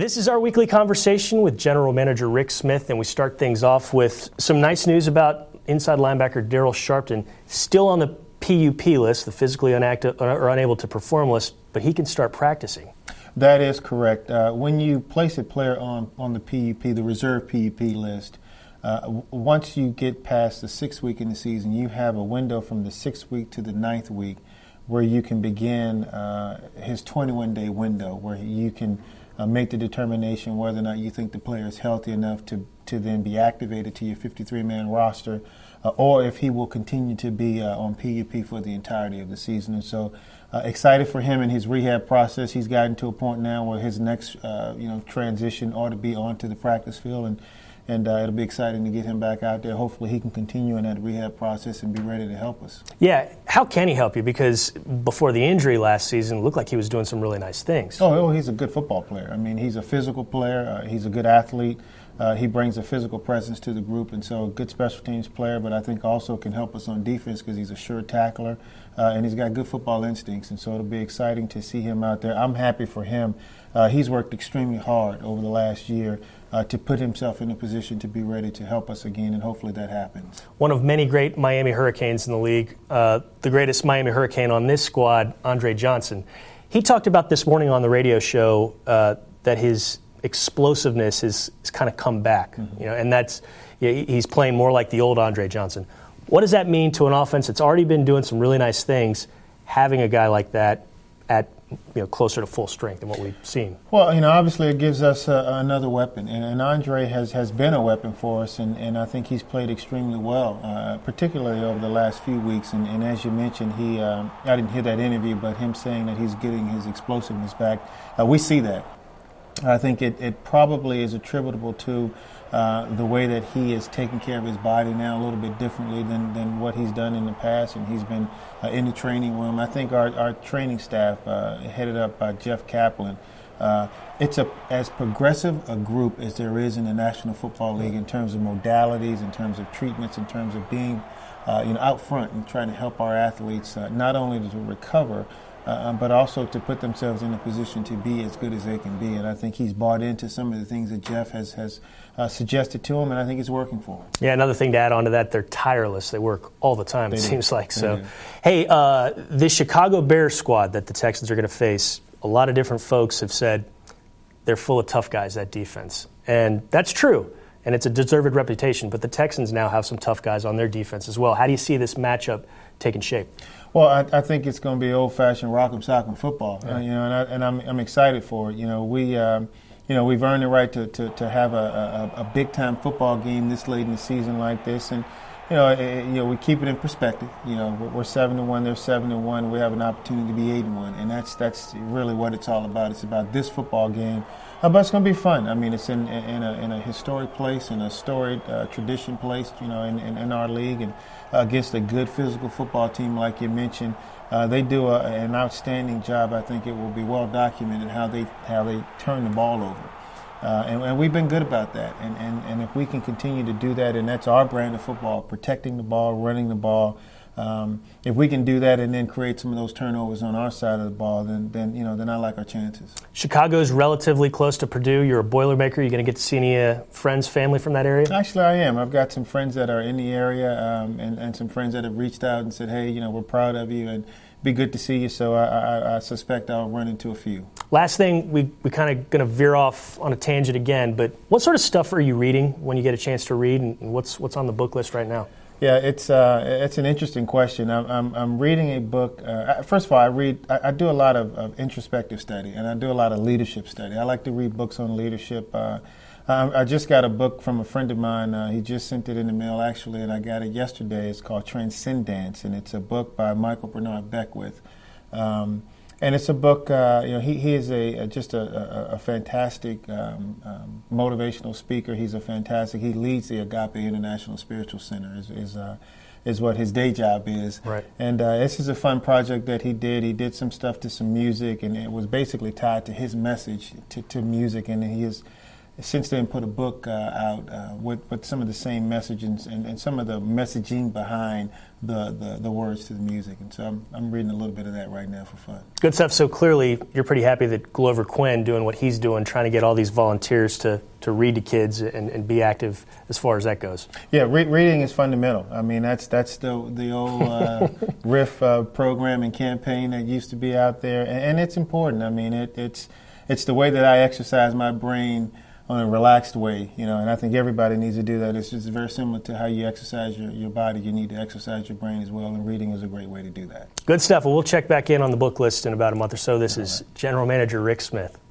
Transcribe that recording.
This is our weekly conversation with General Manager Rick Smith, and we start things off with some nice news about inside linebacker Darryl Sharpton, still on the PUP list, the physically unable to perform list, but he can start practicing. That is correct. When you place a player on the PUP, the reserve PUP list, once you get past the 6th week in the season, you have a window from the 6th week to the 9th week where you can begin his 21-day window, where you can make the determination whether or not you think the player is healthy enough to then be activated to your 53-man roster, or if he will continue to be on PUP for the entirety of the season. And so excited for him in his rehab process. He's gotten to a point now where his next transition ought to be onto the practice field, and it'll be exciting to get him back out there. Hopefully he can continue in that rehab process and be ready to help us. Yeah, how can he help you? Because before the injury last season, it looked like he was doing some really nice things. Oh, he's a good football player. I mean, he's a physical player. He's a good athlete. He brings a physical presence to the group, and so a good special teams player, but I think also can help us on defense because he's a sure tackler, and he's got good football instincts, and so it'll be exciting to see him out there. I'm happy for him. He's worked extremely hard over the last year to put himself in a position to be ready to help us again, and hopefully that happens. One of many great Miami Hurricanes in the league, the greatest Miami Hurricane on this squad, Andre Johnson. He talked about this morning on the radio show that his explosiveness has kind of come back, and he's playing more like the old Andre Johnson. What does that mean to an offense that's already been doing some really nice things, having a guy like that at closer to full strength than what we've seen? Well, obviously it gives us another weapon, and Andre has been a weapon for us, and I think he's played extremely well, particularly over the last few weeks. And as you mentioned, I didn't hear that interview, but him saying that he's getting his explosiveness back, we see that. I think it probably is attributable to the way that he is taking care of his body now a little bit differently than what he's done in the past, and he's been in the training room. I think our training staff, headed up by Jeff Kaplan, it's as progressive a group as there is in the National Football League in terms of modalities, in terms of treatments, in terms of being out front and trying to help our athletes not only to recover, but also to put themselves in a position to be as good as they can be. And I think he's bought into some of the things that Jeff has suggested to him, and I think it's working for him. Yeah, another thing to add on to that, they're tireless. They work all the time, seems like. So, hey, the Chicago Bears squad that the Texans are going to face, a lot of different folks have said they're full of tough guys, that defense. And that's true, and it's a deserved reputation. But the Texans now have some tough guys on their defense as well. How do you see this matchup taking shape? Well, I think it's going to be old-fashioned rock'em sock'em football, and I'm excited for it. We've earned the right to have a big-time football game this late in the season like this, and we keep it in perspective. We're 7-1, they're 7-1. We have an opportunity to be 8-1, and that's really what it's all about. It's about this football game, but it's going to be fun. I mean, it's in a historic place, in a storied tradition place, in our league, and against a good physical football team like you mentioned. They do an outstanding job. I think it will be well documented how they turn the ball over. And we've been good about that. And if we can continue to do that, and that's our brand of football, protecting the ball, running the ball, if we can do that and then create some of those turnovers on our side of the ball, then I like our chances. Chicago's relatively close to Purdue. You're a Boilermaker. You're going to get to see any friends, family from that area? Actually, I am. I've got some friends that are in the area and some friends that have reached out and said, hey, we're proud of you and be good to see you. So I suspect I'll run into a few. Last thing, we kind of going to veer off on a tangent again, but what sort of stuff are you reading when you get a chance to read, and what's on the book list right now? Yeah, it's an interesting question. I'm reading a book. First of all, I do a lot of introspective study, and I do a lot of leadership study. I like to read books on leadership. I just got a book from a friend of mine. He just sent it in the mail, actually, and I got it yesterday. It's called Transcendence, and it's a book by Michael Bernard Beckwith. And it's a book, he is just a fantastic motivational speaker. He leads the Agape International Spiritual Center is what his day job is. Right. And this is a fun project that he did. He did some stuff to some music, and it was basically tied to his message to music, and he is since then put a book out with some of the same messages and some of the messaging behind the words to the music. And so I'm reading a little bit of that right now for fun. Good stuff. So clearly you're pretty happy that Glover Quinn doing what he's doing, trying to get all these volunteers to read to kids and be active as far as that goes. Yeah, reading is fundamental. I mean, that's the old RIF program and campaign that used to be out there, and it's important. I mean, it's the way that I exercise my brain on a relaxed way, and I think everybody needs to do that. It's just very similar to how you exercise your body. You need to exercise your brain as well, and reading is a great way to do that. Good stuff. Well, we'll check back in on the book list in about a month or so. This is General Manager Rick Smith.